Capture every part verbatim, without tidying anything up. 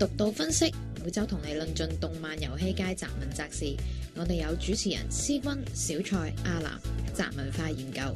獨到分析，每周同你論盡動漫遊戲界雜文雜事。我哋有主持人思君、小蔡、阿南，雜文化研究。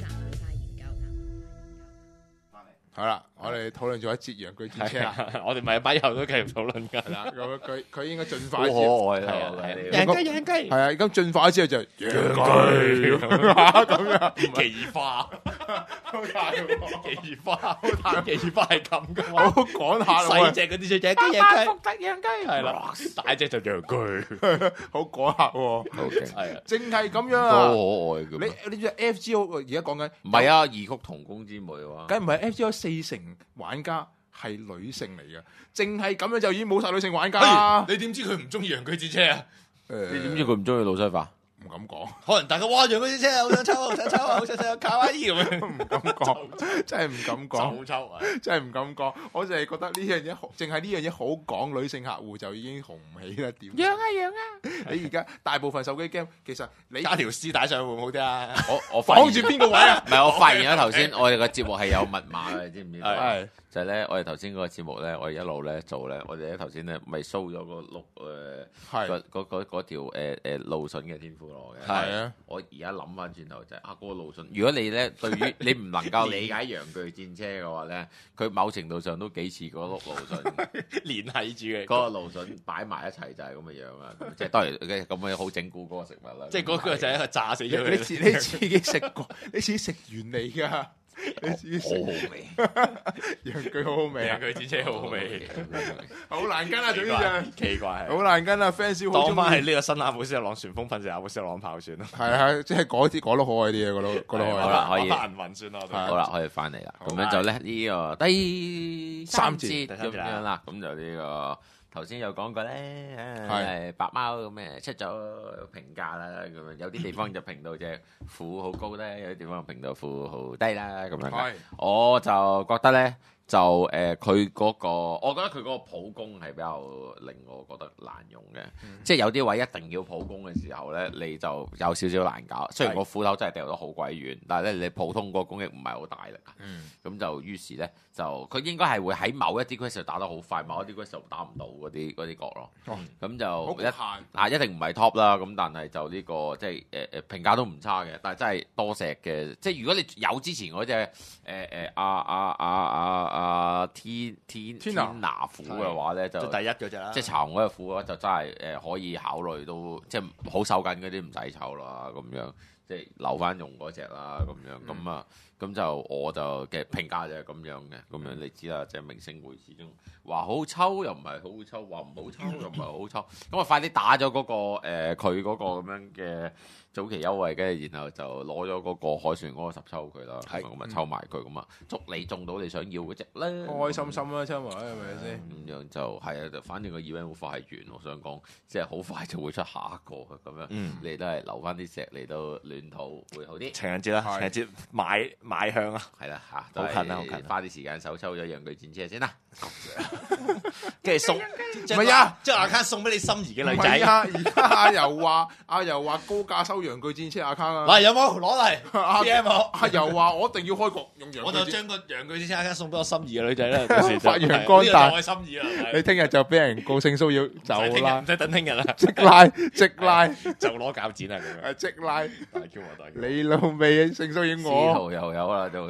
好啦，我哋討論咗一節洋具戰車啊， 我哋咪擺後都繼續討論㗎。 係啦，咁佢佢應該進化好之後， 可愛係啊，洋雞洋雞係啊，咁進化之後就洋具咁樣， 奇花， 好大喎， 奇花，好大，奇花係咁㗎嘛。 好講下咯， 細隻嗰啲就洋雞洋雞，福特洋雞係啦，大隻就洋具， 好講下喎， 好勁， 係啊， 淨係咁樣好啊！ 可愛㗎嘛。 你你知 F G O 而家講緊唔係啊，異曲同工之妙啊！ 梗唔係 F G O 四成玩家係女性嚟嘅，淨係咁樣就已經冇晒女性玩家啦。 你點知佢唔中意洋具戰車啊？ 誒你點知佢唔中意路西法？ 唔敢講， 可能大家哇洋具戰車好想抽，好想抽，好想抽卡哇伊咁樣， 唔敢講，真係唔敢講。 就抽啊！ 真係唔敢講，我淨係覺得呢樣嘢好，淨係呢樣嘢好講，女性客戶就已經紅唔起啦。點？ 養啊養啊！ 你而家大部分手機 game 其實你加條絲帶上去會唔會好啲啊？ 我我發現綁住邊個位啊？ 唔係，我發現咗頭先我哋個節目係有密碼嘅，知唔知道？ 係就係咧，我哋頭先嗰個節目咧，我哋一路咧做咧，我哋咧頭先咧咪 show 咗個碌誒係嗰嗰嗰嗰條誒誒露筍嘅天婦羅嘅。 係啊！ 我而家諗翻轉頭就係啊，嗰個露筍，如果你咧對於你唔能夠理解洋具戰車嘅話咧，佢某程度上都幾似嗰碌露筍。 連係住嘅， 嗰個露筍擺埋一齊就係咁嘅樣啊！咁即係當然嘅咁樣好整蠱嗰個食物啦。 即係嗰個就係一個炸死咗佢。 你自你自己食過，你自己食完嚟㗎，你自己食好好味， 洋具好好味啊洋！具戰車好好味， 好難跟啊，總之就奇怪係奇怪好難跟啊！fans 好中意當翻係呢個新阿姆斯特朗旋風噴射阿姆斯特朗炮算啦。 係啊，即係嗰啲講得可愛啲嘅，嗰度嗰度可愛啲。 好啦可以玩銀魂算啦。我哋好啦，可以翻嚟啦。 好咁樣就咧呢個第三節第三節咁樣啦。咁就呢個頭先有講過咧，誒白貓咁誒出咗評價啦。咁樣有啲地方就評到隻褲好高咧，有啲地方評到褲好低啦。咁樣係我就覺得咧。就誒佢嗰個，我覺得佢嗰個普攻係比較令我覺得難用嘅， 嗯、即係有啲位一定要普攻嘅時候咧，你就有少少難搞。雖然個斧頭真係掉得好鬼遠，但係咧你普通個攻擊唔係好大力，咁、嗯、就於是咧就佢應該係會喺某一啲 quest 打得好快，某一啲 quest 打唔到嗰啲嗰啲角咯。咁、嗯、就一啊一定唔係 top 啦，咁但係就呢、呢個即係誒誒評價都唔差嘅，但係真係多石嘅。即係如果你有之前嗰隻誒誒阿阿阿阿。啊天天天拿虎嘅話咧就第一嗰隻啦， 即係巢嗰隻虎嘅話就真係誒可以考慮到，即係好手緊嗰啲唔使湊啦咁樣，即係留翻用嗰隻啦咁樣咁啊咁就我就嘅評價就係咁樣嘅，咁樣你知啦，即係明星會始終話好抽又唔係好抽，話唔好抽又唔係好抽，咁啊快啲打咗嗰個誒佢嗰個咁樣嘅早期優惠嘅，然後就攞咗嗰個海船嗰個十抽佢啦，咁咪抽埋佢咁啊，祝你中到你想要嗰隻啦， 開開心心啦，抽埋係咪先？ 咁樣就係啊，就反正個 event 好快完，我想講，即係好快就會出下一個咁樣， 嗯、 你都係留翻啲石嚟到暖土會好啲。 情人節啦，情人節買買香啊， 係啦嚇， 好近啊，好近， 花啲時間手抽咗洋具戰車先啦， 跟住送， 唔係啊， 將阿卡送俾你心儀嘅女仔。 啊，而家阿柔話阿柔話高價收洋具戰車阿卡啊， 嗱有冇攞嚟阿 P M 我？ 阿柔話我一定要開局用洋具， 我就將個洋具戰車阿卡送俾我心儀嘅女仔啦，到時發揚光大， 我心意啦。 你聽日就俾人告性騷擾走啦， 唔使等聽日啦， 即拉即拉就攞鉸剪啦咁樣， 即拉， 大 Q 我大 Q， 你老味性騷擾司我， 徒又有啦，就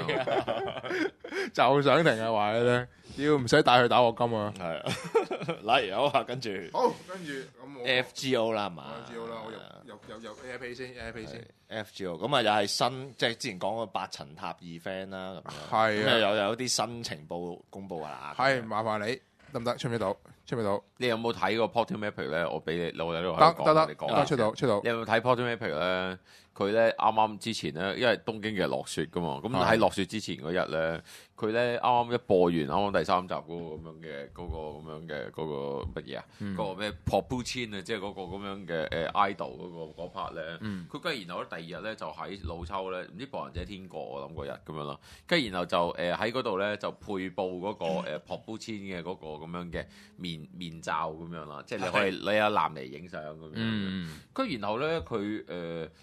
就想停啊話你咧，要唔使帶佢打我金啊， 係啊，嗱有啊，跟住好跟住咁我 F G O 啦係嘛 F G O 啦，我入入入入 A P 先 A P 先 F G O，咁啊又係新，即係之前講個八層塔二 friend 啦咁樣， 係啊咁又有啲新情報公佈啦， 係麻煩你得唔得？出唔出到？出唔出到？ 你有冇睇過 Portal Map 咧？我俾你，我喺度得得得， 你講得出到出到。 你有冇睇 Portal Map 咧？佢咧啱啱之前咧，因為東京其實落雪噶嘛，咁喺落雪之前嗰日咧，佢咧啱啱一播完啱啱第三集嗰個咁樣嘅嗰個咁樣嘅嗰個乜嘢啊？嗰個咩 Pop-Chin 啊，即係嗰個咁樣嘅誒 idol 嗰個嗰 part 咧，佢跟住然後咧第二日咧就喺老抽咧，唔知博人者天國我諗嗰日咁樣啦，跟住然後就誒喺嗰度咧就配報嗰個誒 Pop-Chin 嘅嗰個咁樣嘅面面罩咁樣啦，即係你可以你有男嚟影相咁樣，跟住然後咧佢誒咁。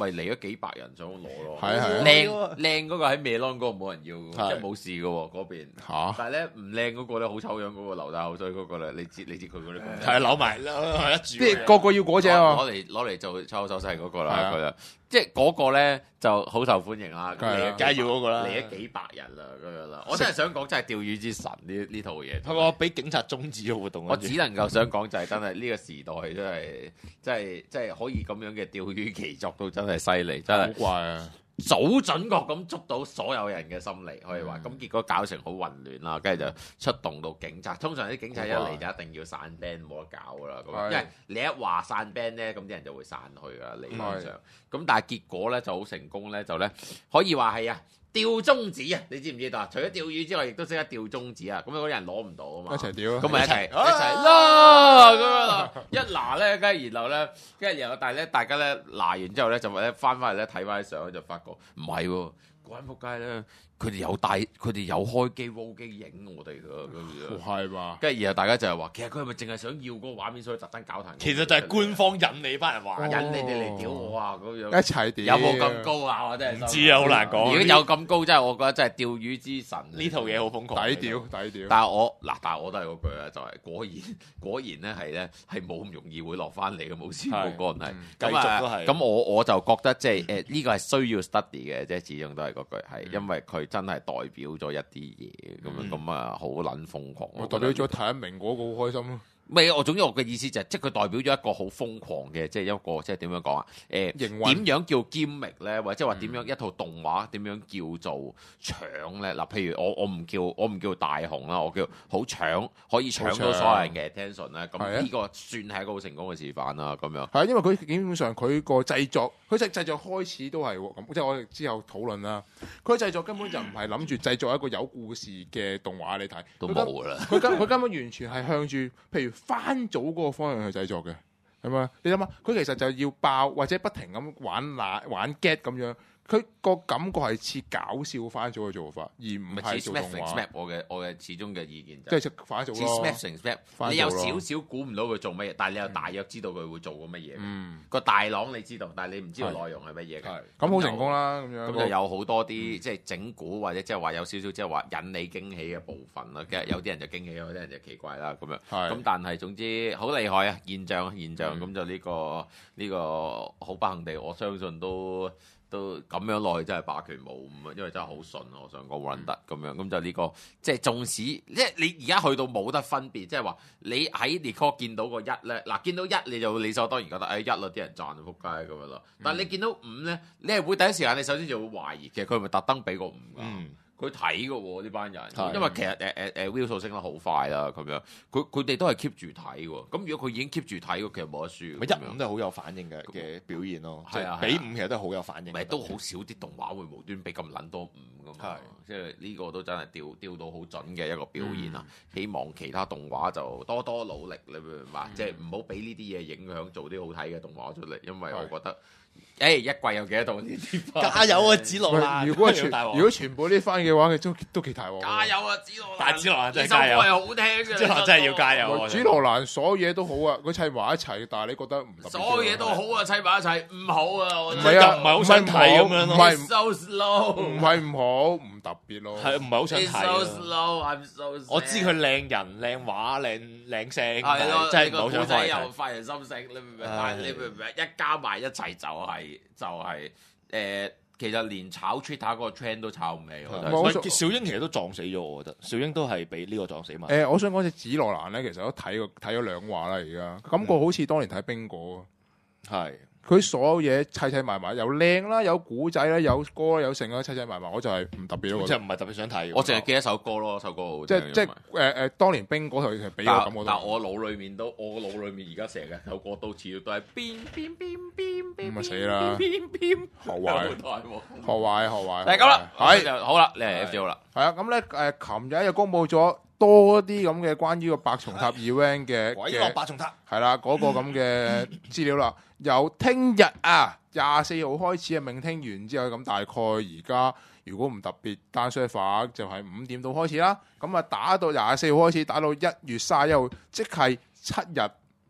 咪嚟咗幾百人想攞咯。 係係靚靚嗰個喺美朗嗰個冇人要， 係即係冇事嘅喎嗰邊。 嚇但係咧唔靚嗰個咧好醜樣嗰個流大口水嗰個咧，你知你知佢嗰啲公仔係扭埋係一即住。 係個個要嗰只啊嘛。 攞嚟攞嚟做抽手勢嗰個啦， 係啊佢啦，即係嗰個咧就好受歡迎啦。 梗係啦嚟梗係要嗰個啦嚟咗幾百人啦咁樣啦。我真係想講真係釣魚之神呢呢套嘢。 佢話俾警察終止咗活動。 我只能夠想講就係真係呢個時代真係真係真係可以咁樣嘅釣魚奇作到真係犀利，真好係。 怪啊！ 早準確咁捉到所有人嘅心理，可以話咁，結果搞成好混亂啦，跟住就出動到警察。通常啲警察一嚟就一定要散 band 冇得搞噶啦，咁因為你一話散 band 咧，咁啲人就會散去噶啦，理論上。咁但係結果咧就好成功咧，就咧可以話係啊吊中指啊！你知唔知道啊？除咗釣魚之外，亦都識得吊中指啊！咁嗰啲人攞唔到啊嘛， 一齊吊， 咁咪一齊一齊啦咁樣啦，一拿咧，跟住然後咧，跟住然後但係咧，大家咧拿完之後咧，就咧翻翻嚟咧睇翻啲相，就發覺唔係喎，嗰間仆街咧，佢哋有帶，佢哋有開機 roll 機影我哋㗎，咁樣。 係嘛？ 跟住然後大家就係話，其實佢係咪淨係想要嗰個畫面，所以特登搞壇？ 其實就係官方引你班人玩， 引你哋嚟屌我啊！咁樣一齊屌， 有冇咁高啊？我真係唔知啊，好難講。 如果有咁高，真係我覺得真係釣魚之神。 呢套嘢好瘋狂， 抵屌抵屌。 但係我嗱，但係我都係嗰句啊，就係果然果然咧係咧係冇咁容易會落翻嚟嘅，冇試過嗰人係。 繼續都係。 咁我我就覺得即係誒呢個係需要 study 嘅，即係始終都係嗰句係，因為佢真係代表咗一啲嘢咁樣咁啊，好撚瘋狂。 我代表咗睇一明嗰個好開心咯。 未，我總之我嘅意思就係，即係佢代表咗一個好瘋狂嘅，即係一個即係點樣講啊？誒營運點樣叫 gimmick 咧，或者話點樣一套動畫點樣叫做搶咧？嗱，譬如我我唔叫我唔叫大紅啦，我叫好搶，可以搶到所有人嘅 attention 咧。咁呢個算係一個好成功嘅示範啦。咁樣係啊，因為佢基本上佢個製作，佢製製作開始都係喎咁，即係我哋之後討論啦。佢製作根本就唔係諗住製作一個有故事嘅動畫你睇， 都冇㗎啦。 佢根佢根本完全係向住譬如番組嗰個方向去製作嘅，係咪？你諗下，佢其實就要爆或者不停咁玩拿玩 get 咁樣。佢個感覺係似搞笑翻咗嘅做法，而唔係做動畫。 我嘅我嘅始終嘅意見就即係翻做咯。 你有少少估唔到佢做乜嘢，但係你又大約知道佢會做過乜嘢。 嗯， 個大朗你知道，但係你唔知道內容係乜嘢嘅。 咁好成功啦，咁樣。 咁就有好多啲即係整蠱或者即係話有少少即係話引你驚喜嘅部分啦。其實有啲人就驚喜，有啲人就奇怪啦。咁樣。咁但係總之好厲害啊！現象現象咁就呢個呢個好不幸地，我相信都。都咁樣落去真係霸權冇咁啊，因為真係好順啊！我想講 run 得咁樣，咁就呢、呢個即係縱使即係你而家去到冇得分別，即係話你喺 record 見到個一咧，嗱見到一你就理所當然覺得誒一啦，啲人賺到撲街咁樣咯。但係你見到五咧，你係會第一時間你首先就會懷疑，其實佢係咪特登俾個五㗎？嗯佢睇嘅喎呢班人，因為其實誒誒誒 view 數升得好快啦，咁樣佢佢哋都係 keep 住睇喎。咁如果佢已經 keep 住睇，其實冇得輸。 咪一五都係好有反應嘅嘅表現咯， 係啊， 比五其實都係好有反應。 咪都好少啲動畫會無端俾咁撚多五㗎嘛，即係呢個都真係調調到好準嘅一個表現啊！希望其他動畫就多多努力，你明唔明白？即係唔好俾呢啲嘢影響做啲好睇嘅動畫出嚟，因為我覺得。誒一季有幾多套呢啲？ 加油啊，紫羅蘭！ 如果全如果全部啲番嘅話，佢都都幾大鑊。 加油啊，紫羅蘭！ 但係紫羅蘭真係加油， 係好聽嘅。 紫羅蘭真係要加油。 紫羅蘭所有嘢都好啊，佢砌埋一齊，但係你覺得唔特別。 所有嘢都好啊，砌埋一齊唔好啊！ 唔係啊， 唔係好想睇咁樣咯。 唔係 so slow， 唔係唔好，唔特別咯。 係唔係好想睇 so slow，I'm so。我知佢靚人、靚畫、靚靚聲， 係咯， 真係唔好想睇。又睇。 發人心聲，你明唔明？但係你明唔明？一加埋一齊就係就係。誒，其實連炒 Twitter 嗰個 trend 都炒唔起，我覺得。 小英其實都撞死咗，我覺得。小英都係俾呢個撞死埋。 誒，我想講隻紫羅蘭咧，其實都睇過睇咗兩話啦，而家感覺好似當年睇冰果。 係。 佢所有嘢砌砌埋埋，有靚啦，有古仔啦，有歌啦，有成啦，砌砌埋埋，我就係唔特別咯。 即係唔係特別想睇。 我淨係記一首歌咯，首歌好。 即係即係誒誒，當年冰果佢係俾我感覺。 但我腦裡面都，我腦裡面而家成日首歌都似都係邊邊邊邊邊。 咁啊死啦！ 邊邊學壞，學壞，學壞。 就係咁啦， 係就好啦，你係 F J 啦。 係啊，咁咧誒，琴日就公佈咗多啲咁嘅關於個百重塔 event 嘅鬼落百重塔係啦，嗰個咁嘅資料啦。由聽日啊廿四號開始啊，明聽完之後咁大概而家如果唔特別單 server 就係五點到開始啦。咁啊打到廿四號開始，打到一月三十一號，即係七日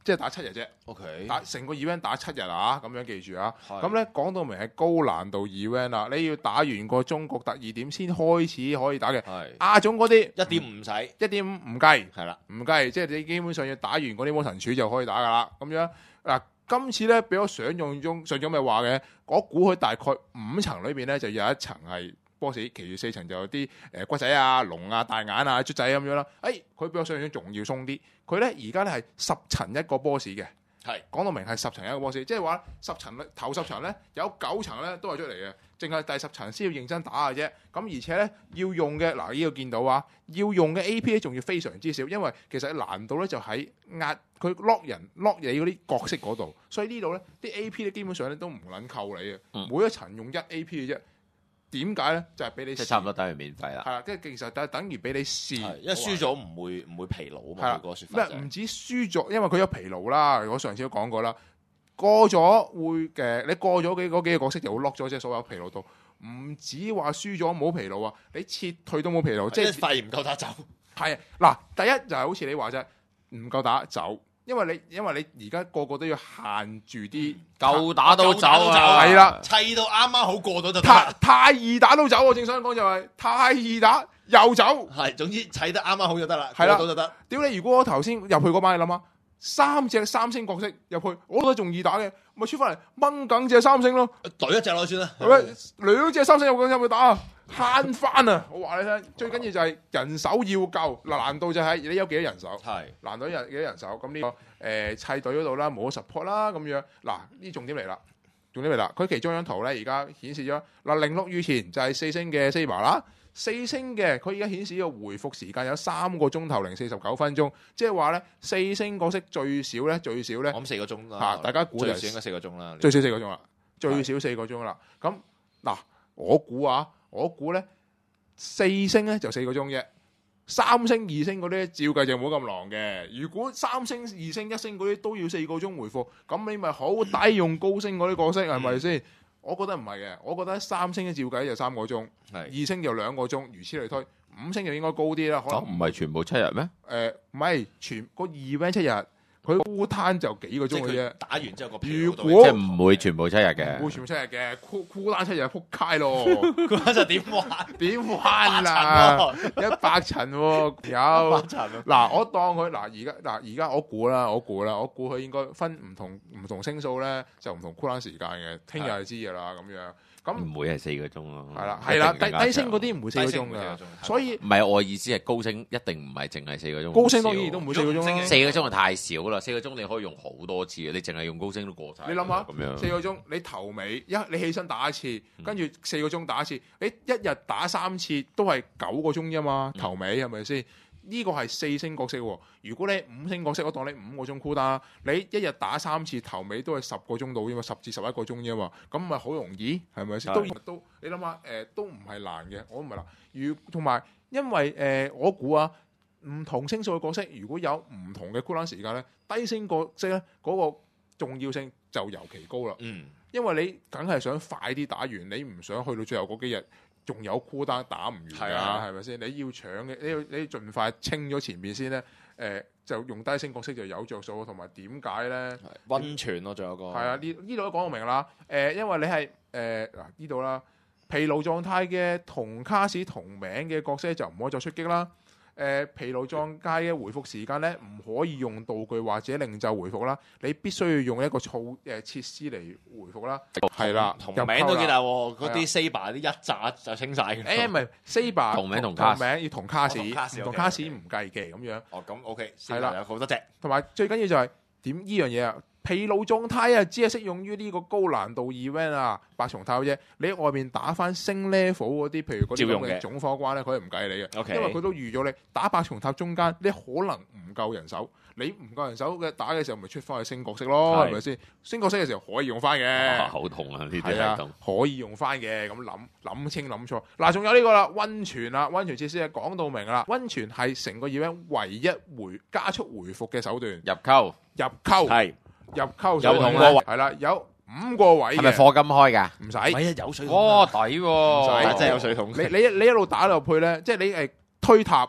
即係打七日啫。 OK， 打成個 event 打七日啊，咁樣記住啊。 係咁咧講到明係高難度 event 啦，你要打完個中國特二點先開始可以打嘅。 係亞種嗰啲一點五唔使， 一點五唔計， 係啦， 唔計，即係你基本上要打完嗰啲魔神柱就可以打噶啦。咁樣嗱，今次咧比我想象中上咗咪話嘅，我估佢大概五層裏邊咧就有一層係 boss，其餘四層就有啲誒骨仔啊、龍啊、大眼啊、卒仔咁樣啦。誒，佢比我想象中仲要鬆啲，佢咧而家咧係十層一個 boss 嘅。 係講到明係十層一個 boss，即係話十層咧頭十層咧有九層咧都係出嚟嘅，淨係第十層先要認真打嘅啫。咁而且咧要用嘅嗱呢個見到啊，要用嘅 A P 咧仲要非常之少，因為其實難度咧就喺壓佢 lock 人 lock 你嗰啲角色嗰度，所以呢度咧啲 A P 咧基本上咧都唔撚扣你嘅， 嗯每一層用一 A P 嘅啫。點解咧？就係、是、俾你即係差唔多等於免費啦。 係啦，跟住其實就等於俾你試， 係因為輸咗唔會唔會疲勞啊嘛， 係啦佢個説法就係咩唔止輸咗，因為佢有疲勞啦。我上次都講過啦，過咗會嘅，你過咗幾嗰幾個角色就會 lock 咗即係所有疲勞度。唔止話輸咗冇疲勞啊，你撤退都冇疲勞，即係即係發現唔夠打走。 係嗱，第一就係好似你話齋，唔夠打走，因為你因為你而家個個都要限住啲夠打都走夠打啊！ 係啦砌到啱啱好過到就得太啦。 太易打都走。我正想講就係、太易打又走。 係，總之砌得啱啱好就得啦， 係啦過到就得。 屌你！如果我頭先入去嗰班，你諗下，三隻三星角色入去，我覺得仲易打嘅，咪出翻嚟掹緊隻三星咯， 懟一隻落去先啦。 係咪？兩隻三星入去入去打啊，慳翻啊！我話你聽，最緊要就係人手要夠。嗱，難度就係你有幾多人手， 係難度有幾多人手。咁呢、個誒、呃、砌隊嗰度啦，冇 support 啦，咁樣嗱，呢重點嚟啦，重點嚟啦。佢其中一張圖咧，而家顯示咗嗱，零六月前就係四星嘅 Saber 啦。四星嘅佢而家顯示個回復時間有三個鐘頭零四十九分鐘，即係話咧四星角色最少咧最少咧我諗四個鐘啦。 嚇大家估就最少應該四個鐘啦。 最少四個鐘啦，最少四個鐘啦。咁嗱，我估啊，我估咧四星咧就四個鐘啫，三星、二星嗰啲照計就冇咁狼嘅。如果三星、二星、一星嗰啲都要四個鐘回復，咁你咪好抵用高星嗰啲角色係咪先？我覺得唔係嘅，我覺得三星嘅照計就三個鐘， 係二星就兩個鐘，如此類推。五星就應該高啲啦，可能咁唔係全部七日咩？ 誒唔係全個 event 七日，佢烏攤就幾個即係佢鐘嘅啫。 打完之後個疲勞度如果即係唔會全部七日嘅唔會。全部七日嘅，箍箍單七日撲街咯， 嗰陣點玩？ 點玩啊？一百層喎，有八層啊！ 嗱，我當佢嗱而家嗱而家我估啦，我估啦，我估佢應該分唔同唔同星數咧，就唔同箍單時間嘅，聽日就知㗎啦咁樣。咁唔會係四個鐘咯。 係啦，係啦， 一定更加低低星嗰長啲唔會四個鐘㗎低星唔會四，個鐘所以唔係我意思係高星一定唔係淨係四個鐘。 高星當然都唔會四個鐘啦。 四個鐘係太少啦，四個鐘你可以用好多次嘅，你淨係用高星都過晒。 你諗下咁樣四個鐘，你頭尾一你起身打一次，跟住四個鐘打一次，你一日打三次都係九個鐘啫嘛，頭尾係咪先？呢個係四星角色喎。如果你五星角色，我當你五個鐘 cool down，你一日打三次，頭尾都係十個鐘到啫嘛，十至十一個鐘啫嘛，咁咪好容易係咪先？都都你諗下誒，都唔係難嘅，我唔係難。如同埋因為誒、呃，我估啊，唔同星數嘅角色，如果有唔同嘅 cool down時間咧，低星角色咧嗰、那個重要性就尤其高啦。 嗯， 因為你梗係想快啲打完，你唔想去到最後嗰幾日仲有箍單打唔完㗎， 係啊係咪先？你要搶嘅，你要你要盡快清咗前面先咧。誒、呃，就用低星角色就有着數，同埋點解咧？ 温泉咯，仲有個係啊，呢呢度都講到明啦。誒、呃，因為你係誒嗱呢度啦，疲勞狀態嘅同卡士同名嘅角色就唔可以再出擊啦。誒、呃、疲勞狀態嘅回復時間咧，唔可以用道具或者令就回復啦，你必須要用一個措誒設施嚟回復啦。係啦， 同入名都幾溝啦大喎，嗰啲 Saber 啲一紮就清晒嘅。 誒唔係 Saber 同名同卡士名要同卡士， 哦同卡士唔同 OK， 卡士 OK 唔計嘅咁樣。 哦，咁 OK， 係啦有好多隻。 同埋最緊要就係點呢樣嘢啊！疲勞狀態啊，只係適用於呢個高難度 event 啊，白松透啫。你喺外面打翻升 level 嗰啲，譬如嗰啲照用嘅咁嘅總火關咧，佢係唔計你嘅 OK 因為佢都預咗你打白松塔中間，你可能唔夠人手，你唔夠人手嘅打嘅時候，咪出翻去升角色咯， 係係咪先？升角色嘅時候可以用翻嘅。 啊好痛啊！呢啲係啊系統， 可以用翻嘅，咁諗諗清諗錯。嗱，仲有呢個啦，温泉啦，温泉設施啊，講到明啦，温泉係成個 event 唯一回加速回復嘅手段， 入溝入溝係入溝有五個位係啦，有五個位嘅， 係咪課金開㗎？ 唔使， 係啊，有水桶哦， 啊。 抵唔喎！ 使真係有水桶。 你你你一路打落去咧，即係你誒推塔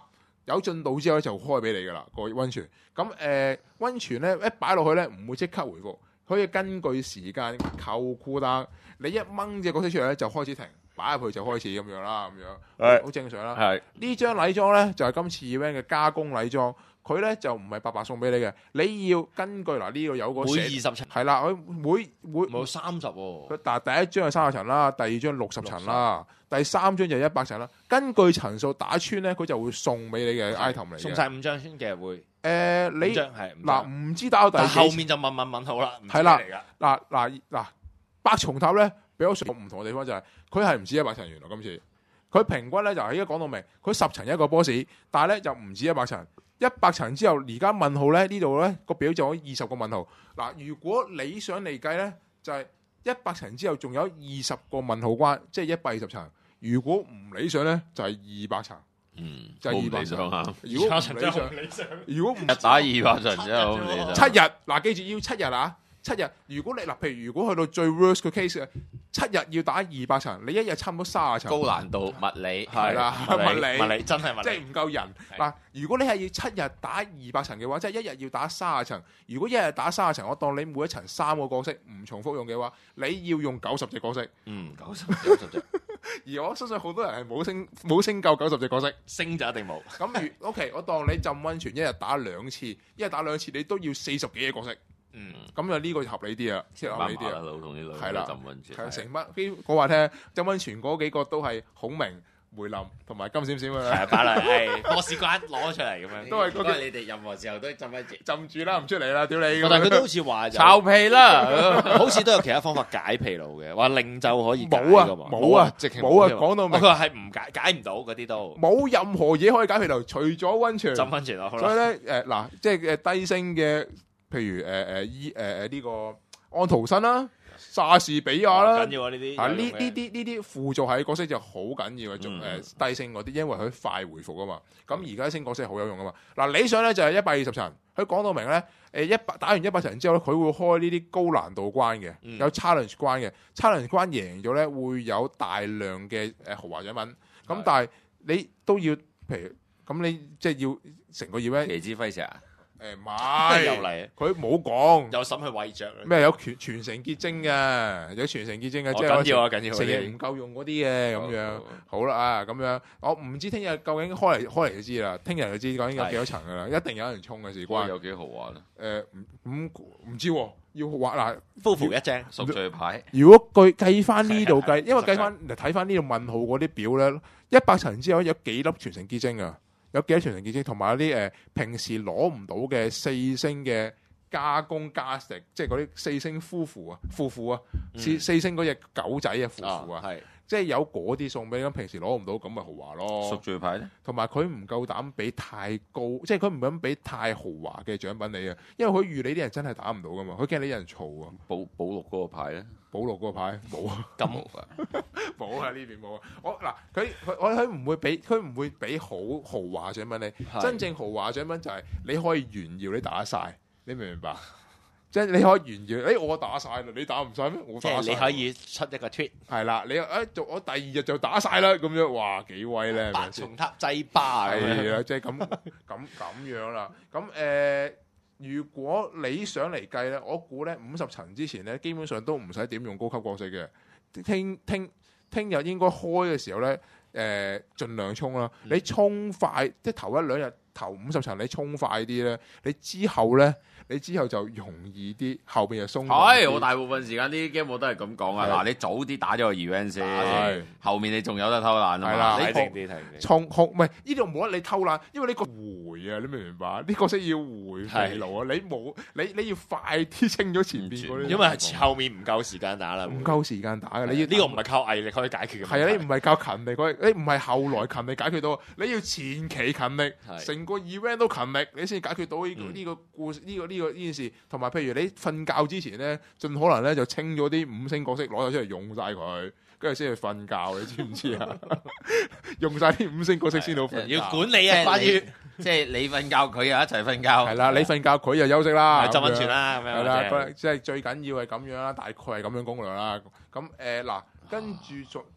有進度之後咧就開俾你噶啦個溫泉。咁誒溫泉咧一擺落去咧唔會即刻回復，可以根據時間扣褲單。你一掹隻角色出嚟咧就開始停，擺入去就開始咁樣啦，咁樣好正常啦。 係呢張禮裝咧就係今次 event 嘅加工禮裝，佢咧就唔係白白送俾你嘅，你要根據嗱呢度有個每二十層係啦，佢每每冇三十喎。 佢但係第一張係三十層啦，第二張六十層啦，第三張就一百層啦。根據層數打穿咧，佢就會送俾你嘅 item 嚟嘅。 送晒五張先嘅會。 誒，你五張係嗱唔知打到第但幾後面就問問問號啦，唔知係啦嚟㗎。 嗱嗱嗱，百重塔咧比我上唔同嘅地方就係佢係唔止一百層，原來今次佢平均咧就係而家講到明，佢十層一個 boss，但係咧就唔止一百層。一百層之後，而家問號咧呢度咧個表就可以二十個問號。嗱，如果理想嚟計咧，就係一百層之後仲有二十個問號關，即係一百二十層。如果唔理想咧，就係二百層。 嗯， 就係二百層啊！ 如果唔理想，如果唔一打二百層真係好唔理想。 七日嗱，記住要七日啊！七日，如果你嗱，譬如如果去到最 worst 嘅 case，七日要打二百層，你一日差唔多三十層。 高難度物理係啦，物理物理真係物理， 即係唔夠人嗱。如果你係要七日打二百層嘅話，即係一日要打三十層。如果一日打三十層，我當你每一層三個角色唔重複用嘅話，你要用九十隻角色。 嗯，九十九十隻。 而我相信好多人係冇升冇升夠九十隻角色， 升就一定冇。 咁如 OK，我當你浸溫泉一日打兩次，一日打兩次，你都要四十幾個角色。 嗯， 咁就呢個就合理啲啊，即係合理啲啊。 老同啲女係啦， 浸溫泉， 係成班啲講話聽，浸溫泉嗰幾個都係孔明、梅林同埋金閃閃嘅。 係擺嚟，係波士關攞出嚟咁樣。 都係嗰啲你哋任何時候都浸溫泉， 浸住啦，唔出嚟啦，屌你！ 但係佢都好似話炒皮啦， 好似都有其他方法解疲勞嘅，話令就可以解冇啊㗎嘛冇啊直情冇啊添講到明佢話係唔解解唔到嗰啲都冇任何嘢可以解疲勞，除咗溫泉。 浸溫泉咯。好所以啦， 咧誒嗱，即係誒低星嘅，譬如誒誒伊誒誒呢個安徒生啦、莎士比亞啦。 緊要啊呢啲。 啊！呢呢啲呢啲輔助係角色就好緊要嘅，仲嗯誒低星嗰啲，因為佢快回復啊嘛。咁而家星角色好有用啊嘛。嗱，理想咧就係一百二十層，佢講到明咧，誒一百打完一百層之後咧，佢會開呢啲高難度關嘅， 嗯有 challenge 關嘅，challenge 關贏咗咧會有大量嘅誒豪華獎品。咁但係你都要，譬如咁你即係要成個 event 奇之輝石啊！ 誒唔係又嚟， 佢冇講有審去喂着咩有全全城結晶嘅，有全城結晶嘅，即係緊要啊緊要啊成日唔夠用嗰啲嘅咁樣。好啦啊，咁樣我唔知聽日究竟開嚟開嚟就知啦，聽日就知究竟有幾多層噶啦，一定有人衝嘅事關。 有幾豪華咧？ 誒唔唔唔知喎，要畫嗱。 夫婦一張。 贖罪牌如果據計翻呢度計， 係係因為計翻睇翻呢度問號嗰啲表咧，一百層之後有幾粒全城結晶啊？有幾多全城結晶，同埋有啲誒平時攞唔到嘅四星嘅加工加食，即係嗰啲四星夫婦啊，夫婦啊，四、 嗯四星嗰隻狗仔啊，夫婦啊， 係即係有嗰啲送俾你，咁平時攞唔到，咁咪豪華贖咯。 罪牌咧？ 同埋佢唔夠膽俾太高，即係佢唔敢俾太豪華嘅獎品你啊，因為佢預你啲人真係打唔到噶嘛，佢驚你啲人嘈啊。 保保祿嗰個牌咧？ 保祿嗰個牌冇啊。 咁冇啊！呢邊冇啊！我嗱佢佢我佢唔會俾佢唔會俾好豪華獎品你， 係真正豪華獎品就係你可以炫耀你打晒，你明唔明白？即係你可以炫耀，誒、我打晒啦，你打唔晒咩？我即打晒。 係你可以出一個 tweet， 係啦，你誒做我第二日就打晒啦，咁樣哇幾威咧？係咪八先重塔制霸咁樣。 係啊，即係咁咁咁樣啦。咁誒、呃如果你想嚟計咧，我估咧五十層之前咧，基本上都唔使點用高級角色嘅。聽聽聽日應該開嘅時候咧，誒、呃、盡量衝啦。 嗯你衝快，即係頭一兩日頭五十層你衝快啲咧，你之後咧。你之後就容易啲，後邊就鬆。 係，我大部分時間呢啲 game 我都係咁講啊。 係嗱，你早啲打咗個 event 先係， 後面你仲有得偷懶啊嘛。 係啦睇你定啲睇定啲。 衝控唔係呢度冇得你偷懶，因為呢個回啊，你明唔明白？呢角色要回肥路啊，你冇你你要快啲清咗前邊嗰啲， 因為係後面唔夠時間打啦， 唔夠時間打嘅。你要呢個唔係靠毅力可以解決嘅。 係啊，你唔係靠勤力，嗰你唔係後來勤力解決到，你要前期勤力， 係成個 event 都勤力，你先解決到呢個嗯呢個故事呢個呢個呢件事。同埋譬如你瞓覺之前咧，盡可能咧就清咗啲五星角色攞咗出嚟用晒佢，跟住先去瞓覺，你知唔知啊？用晒啲五星角色先好瞓覺。 要管理啊， 即係關於即係你瞓覺，佢又一齊瞓覺。 係啦，你瞓覺佢又休息啦， 浸溫咁樣泉啦，咁樣係啦， 即係佢即係最緊要係咁樣啦，大概係咁樣攻略啦。咁誒嗱，跟住做嗱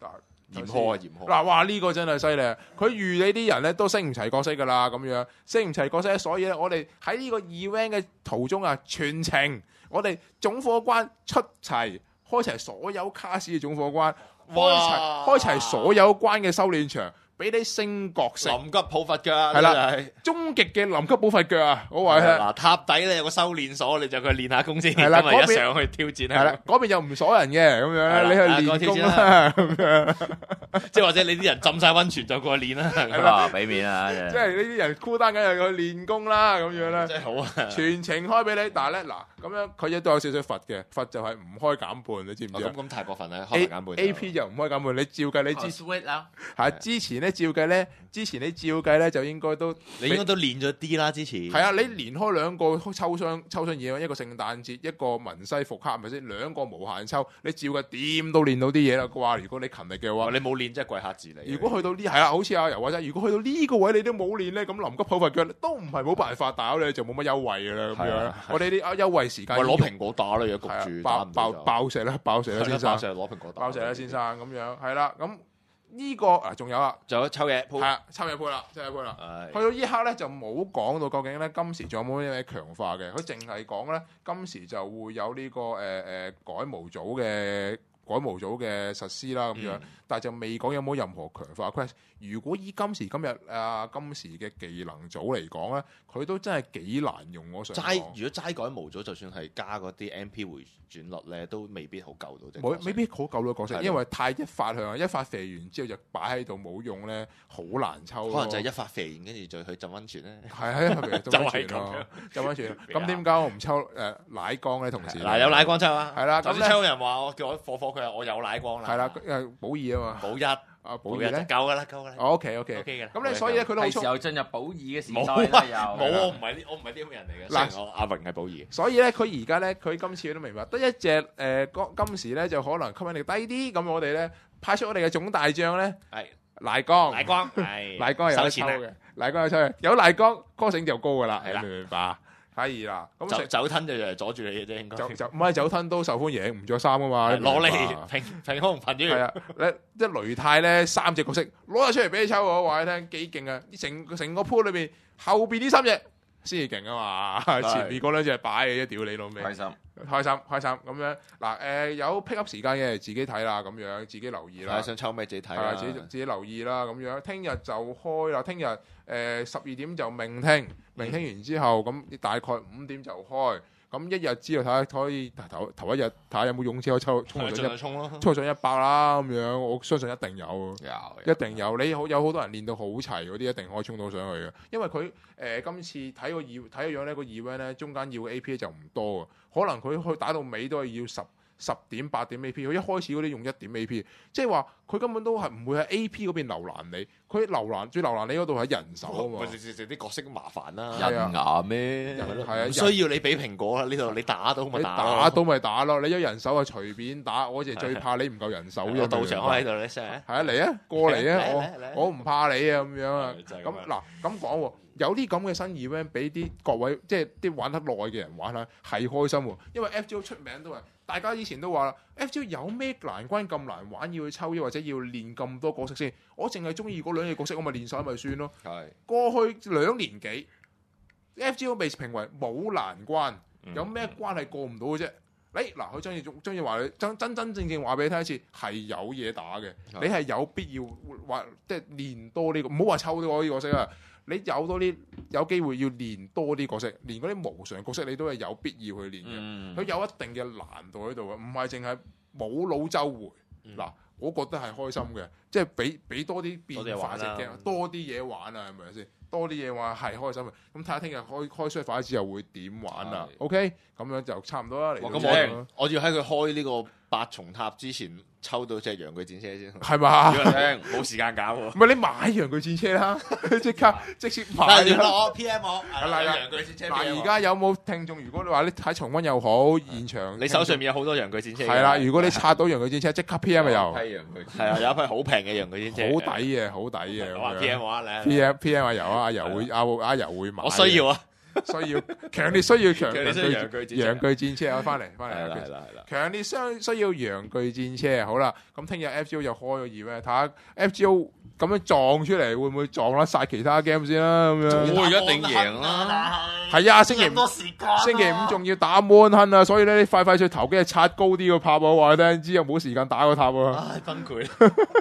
嚴苛啊嚴苛。 嗱，哇！呢、個真係犀利，佢預你啲人咧都識唔齊角色噶啦，咁樣識唔齊角色，所以咧我哋喺呢個 event 嘅途中啊，全程我哋總貨關出齊，開齊所有卡士嘅總貨關，開齊開齊所有關嘅修煉場。俾你升角色， 臨急抱佛腳啊！ 係啦啦， 終極嘅臨急抱佛腳啊！嗰位嗱塔底咧有個修煉所，你就去練下功先， 係啦咁啊一上去挑戰係啦，嗰邊又唔鎖人嘅咁樣，你去練功啦咁樣， 即係或者你啲人浸晒溫泉就過去練啦， 係啦，俾面啊！ 即係呢啲人孤單緊又去練功啦咁樣咧， 真係好啊！ 全程開俾你，但係咧嗱咁樣佢亦都有少少罰嘅，罰就係唔開減半，你知唔知啊？ 咁咁太過分啦，開減半 A P 就唔開減半，你照計你之前係之前咧照計咧。之前你照計咧就應該都， 你應該都練咗啲啦。之前係啊，你連開兩個抽箱抽箱嘢，一個聖誕節，一個文西復刻，係咪先？兩個無限抽，你照計點都練到啲嘢啦。啩，如果你勤力嘅話， 你冇練真係跪下字你。 如果去到呢係啊，好似阿游話齋，如果去到呢個位你都冇練咧，咁臨急抱佛腳都唔係冇辦法，大佬你就冇乜優惠㗎啦咁樣。我哋啲優惠時間， 咪攞蘋果打啦，而家焗住爆爆爆石啦，爆石啦先生， 爆石攞蘋果打， 爆石啦先生咁樣係啦咁。呢、這個啊，仲有啦， 仲有抽嘢鋪， 係啊，抽嘢鋪啦，抽嘢鋪啦。去到呢一刻咧，就冇講到究竟咧今時仲有冇啲咩強化嘅，佢淨係講咧今時就會有呢、這個誒誒、呃、改模組嘅改模組嘅實施啦咁樣，嗯、但係就未講有冇任何強化 quest。如果以今時今日啊今時嘅技能組嚟講咧，佢都真係幾難用。我想齋如果齋改模組，就算係加嗰啲 M P 回轉率咧，都未必好夠到啫。 冇，未必好夠到角色，因為太一發向，一發射完之後就擺喺度冇用咧，好難抽。 可能就係一發射完，跟住再去浸溫泉咧。 係係係，浸溫泉咯，浸溫泉。咁點解我唔抽誒奶缸咧？同時嗱有奶缸抽啊， 係啦。 咁抽人話我叫我火火佢話我有奶缸啦。 係啦，誒保二啊嘛。 保一。 啊，保二咧夠噶啦，夠噶啦。 O K O K O K 嘅。 咁咧，所以咧，佢都好係時候進入保二嘅時代啦。 又冇，我唔係呢，我唔係啲咁嘅人嚟嘅。嗱，我阿榮係保二。 所以咧，佢而家咧，佢今次都明白，得一隻誒今時咧就可能吸引力低啲。咁我哋咧派出我哋嘅總大將咧，係賴光。賴光係賴光係有得抽嘅，賴光有抽嘅，有賴光歌醒就高噶啦，係啦，明唔明白？係啦，咁酒酒吞就嚟阻住你嘅啫，應該就就唔係酒吞都受歡迎，唔着衫噶嘛， 攞嚟平平空憑住。 係啊，咧即係雷太咧三隻角色攞咗出嚟俾你抽，我話你聽幾勁啊！成成個鋪裏邊後邊呢三隻先至勁啊嘛，前面嗰兩隻係擺嘅啫，屌你老味！ 開心開心開心咁樣嗱誒，有 pick up 時間嘅自己睇啦，咁樣自己留意啦。 想抽咩自己睇啦，自己自己留意啦，咁樣聽日就開啦，聽日誒十二點就明聽，明聽完之後咁大概五點就開。咁一日之後睇下可以頭頭一日睇下有冇勇氣可以抽衝上一衝上一百啦咁樣，我相信一定有，有一定有。你好有好多人練到好齊嗰啲，一定可以衝到上去嘅。因為佢誒、呃、今次睇個睇個樣咧，個 event 咧中間要嘅 A P 就唔多啊，可能佢去打到尾都係要十。十點八點 A P， 佢一開始嗰啲用一點 A P， 即係話佢根本都係唔會喺 A P 嗰邊留難你，佢留難最留難你嗰度係人手啊嘛。 啲角色麻煩啦， 人牙咩？ 係啊，需要你俾蘋果啦呢度，你打到咪打咯， 打到咪打咯。你有人手啊隨便打，我就最怕你唔夠人手啫。 道場開喺度你成日係啊嚟啊過嚟啊，我我唔怕你啊咁樣啊。咁嗱咁講喎，有啲咁嘅新 event 俾啲各位即係啲玩得耐嘅人玩下係開心喎，因為 F G O 出名都係。大家以前都話啦 ，F G O 有咩難關咁難玩，要去抽或者要練咁多角色先？我淨係中意嗰兩隻角色，我咪練晒咪算咯。係過去兩年幾 ，F G O 被評為冇難關，有咩關係過唔到嘅啫？誒嗱，佢中意中意話你真真真正正話俾你聽一次，係有嘢打嘅，你係有必要話即係練多呢個，唔好話抽多呢個角色啊！你有多啲有機會要練多啲角色，連嗰啲無常角色你都係有必要去練嘅。佢、嗯、有一定嘅難度喺度嘅，唔係淨係冇腦周回。嗱、嗯，我覺得係開心嘅，即係俾俾多啲變化式嘅，多啲嘢玩啊，係咪先？多啲嘢玩係開心嘅。咁睇下聽日開開 server 之後會點玩啊 ？OK，咁樣就差唔多啦。嚟咁我我要喺佢開呢個八重塔之前抽到隻陽具戰車先， 係嘛？ 冇時間搞喎。 唔係你買陽具戰車啦，即刻即刻買。 但係聯絡我 P M 我，係啦，陽具戰車。 嗱，而家有冇聽眾？如果你話你睇重溫又好，現場你手上面有好多陽具戰車。 係啦，如果你刷到陽具戰車，即刻 P M 咪又。 係啊，有一批好平嘅陽具戰車。 好抵嘅，好抵嘅。 我話 P M 我啊，你 P M P M 阿油啊，阿油會阿阿油會買。 我需要啊。 需要強烈需要強強烈需要陽具戰車陽具戰車，我翻嚟翻嚟。 係啦係啦係啦。 強烈需需要陽具戰車，好啦，咁聽日 F G O 又開咗 event，睇下 F G O 咁樣撞出嚟會唔會撞甩晒其他 game 先啦？咁樣我一定贏啦！ 係啊，星期五星期五仲要打 Mon Hun 啊，所以咧你快快脆投機係刷高啲個塔，我話你聽，之後冇時間打個塔啊！ 唉，崩潰，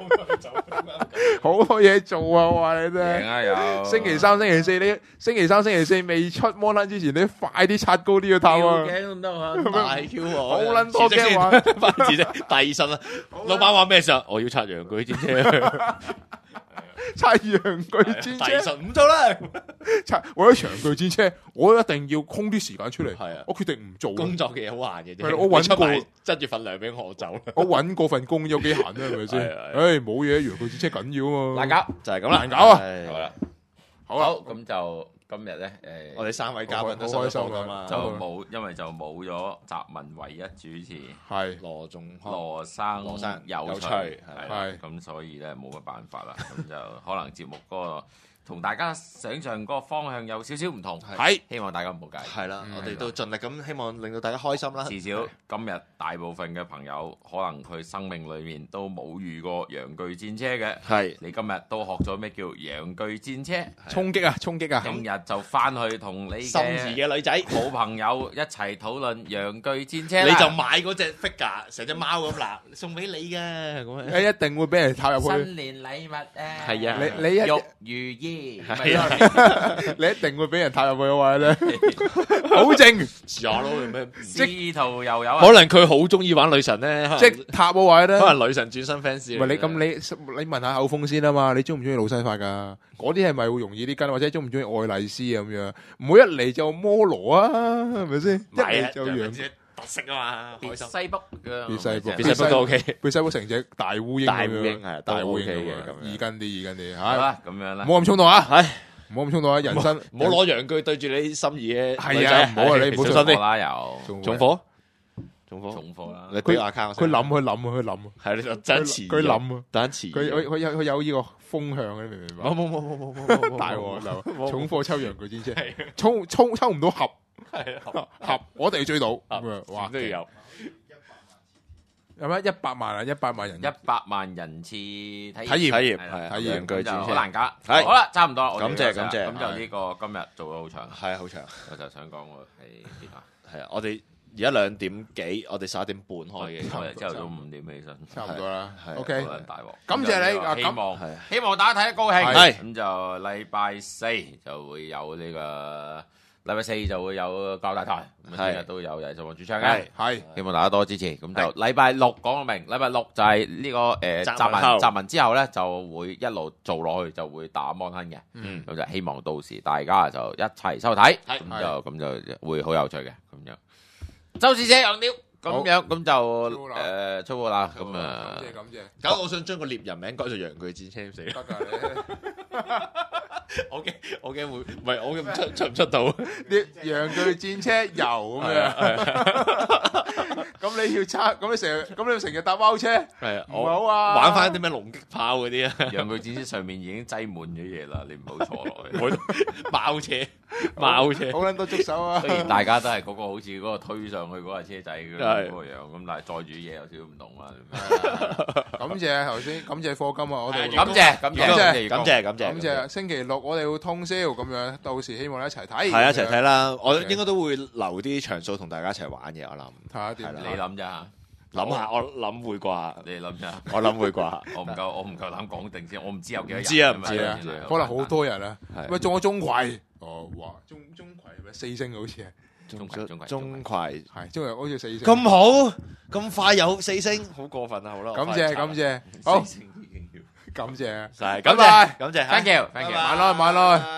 好多嘢做啊！我話你聽， 贏啊有星期三、星期四你星期三、星期四未出 Mon Hun 之前，你快啲刷高啲個塔啊！ 驚都得啊！大 Q 我好撚多驚玩， 翻字啫，第二身啦。老闆話咩事啊？我要刷陽具戰車。 刷陽具戰車， 第十五做啦。 刷為咗陽具戰車，我一定要空啲時間出嚟。 係啊， 我決定唔做。 工作嘅嘢好閒嘅啫。 係我揾過執住份糧俾我走啦。 我揾過份工有幾閒啊？係咪先？唉，冇嘢，陽具戰車緊要啊嘛。 難搞就係咁啦， 難搞啊！ 好啦， 好啦， 咁就今日咧，誒， 我哋三位嘉賓都好開心啊噶嘛， 就冇，因為就冇咗集文唯一主持係羅仲康、 羅生羅生有趣， 有趣係係咁，所以咧冇乜辦法啦，咁就可能節目嗰個同大家想象嗰個方向有少少唔同， 係希望大家唔好介意。 係啦，我哋都盡力咁，希望令到大家開心啦。 至少今日大部分嘅朋友，可能佢生命裏面都冇遇過陽具戰車嘅。 係你今日都學咗咩叫陽具戰車？ 衝擊啊！衝擊啊！ 聽日就翻去同你心儀嘅女仔， 好朋友一齊討論陽具戰車啦。 你就買嗰隻 figure，成隻貓咁嗱，送俾你嘅咁樣。 誒，一定會俾人踏入去。 新年禮物啊！ 係啊你你一玉如意。 係啊， 你一定會俾人踏入去嘅話咧，保證傻咯，有咩？ 司徒又有啊， 可能佢好中意玩女神咧， 即踏嘅話咧。 可能女神轉身 fans。 唔係你咁你你問下口風先啊嘛，你中唔中意老西法噶？嗰啲係咪會容易啲跟，或者中唔中意愛麗絲咁樣？唔好一嚟就摩羅啊，係咪先？一嚟就陽特色啊嘛， 別開心。 西卜嘅， 別西卜別西卜都 OK， 俾西卜成隻大烏蠅咁樣， 大烏蠅係大烏都 OK 蠅嘅咁樣， 咁樣易跟啲，易跟啲嚇。 好啦，咁樣啦， 唔好咁衝動啊！ 係唔好咁衝動啊！人生唔好攞陽具對住你心儀嘅係女仔啊唔好啊你唔好小心啲， 火啦又重火，重火， 重火啦， 你俾 account 佢諗佢諗佢諗， 係你就等遲， 佢諗啊！ 等遲， 佢佢佢有佢有呢個風向嘅，你明唔明白？ 冇冇冇冇冇冇冇大鑊流， 冇重貨抽陽具戰車，抽抽抽唔到盒係盒，我哋要追到咁啊！哇， 都要有。 有咩一百萬啊？一百萬人一百萬人次體驗， 體驗體驗係啦係體驗陽具咁就戰車好難搞。 係好啦，差唔多啦，我哋感謝休息啦感謝咁就呢個今日做咗好長， 係好長， 我就想講我係邊啊？ 係啊！我哋而家兩點幾，我哋十一點半開嘅， 我哋朝頭早五點起身， 差唔多啦。 係 OK， 好撚大鑊。 感謝你啊咁希望係希望大家睇得高興。 係咁就禮拜四就會有呢個。禮拜四就會有教大台，咁啊聽日都有就係做主唱嘅， 係希望大家多支持。咁就禮拜六講到明，禮拜六就係呢個誒集集文後文集文之後咧，就會一路做落去，就會打 Mon Hun 嘅。 嗯咁就希望到時大家就一齊收睇， 係咁就咁就會好有趣嘅。咁樣周師姐有料，咁樣咁就誒粗口啦。咁啊感，謝感謝， 搞到我想將個獵人名改做陽具戰車死啦！ 得㗎我驚我驚會唔係我咁出出唔出到？ 你啲陽具戰車遊咁樣，咁你要測，咁你成日，咁你成日搭包車， 係啊， 唔好啊！ 玩翻啲咩龍擊炮嗰啲啊， 陽具戰車上面已經擠滿咗嘢啦，你唔好坐落去。 包車包車， 好撚多觸手啊！ 雖然大家都係嗰個好似嗰個推上去嗰架車仔嗰係嗰個樣，咁但係載住嘢有少少唔同啦。 感謝頭先，感謝課金啊！我哋感謝感謝感謝感謝感謝感謝，星期六我哋會通宵咁樣，到時希望一齊睇， 係啊，一齊睇啦！我 OK 應該都會留啲場數同大家一齊玩嘅，我諗睇下點係啦你諗啫嚇， 諗下，我諗會啩， 你諗啫。 我諗會啩， 我唔夠，我唔夠膽講定先，我唔知有幾多人。 唔知啊唔知啊知啊可能好多人啊！ 係喂，中咗鐘馗，哦，哇，中中馗咩四星好似係， 中葵中葵中葵係中馗好似四星。 咁好，咁快有四星，好過分啊！好啦， 感謝感謝，好四星已經要感謝， 係， 拜感拜謝感謝 Thank you，thank you。 晚安晚安。